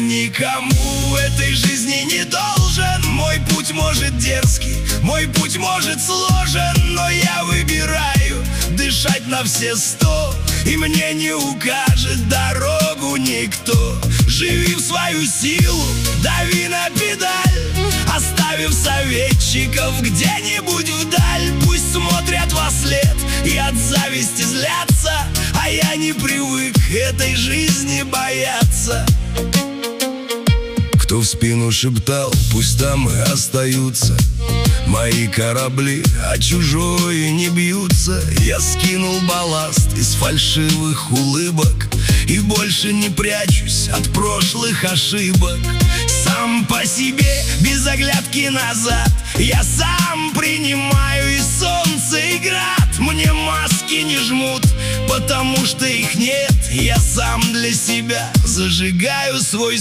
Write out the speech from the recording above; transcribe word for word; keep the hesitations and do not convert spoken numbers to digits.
никому в этой жизни не должен. Мой путь может дерзкий, мой путь может сложен, но я выбираю дышать на все сто, и мне не укажет дорогу никто. Живи в свою силу, дави на педаль, оставив советчиков где-нибудь вдаль. Пусть смотрят во след и от зависти злятся, а я не привык этой жизни бояться. Кто в спину шептал, пусть там и остаются мои корабли, а чужое не бьются. Я скинул балласт из фальшивых улыбок и больше не прячусь от прошлых ошибок. Сам по себе, без оглядки назад, я сам принимаю и солнце, и град. Мне маски не жмут, потому что их нет. Я сам для себя зажигаю свой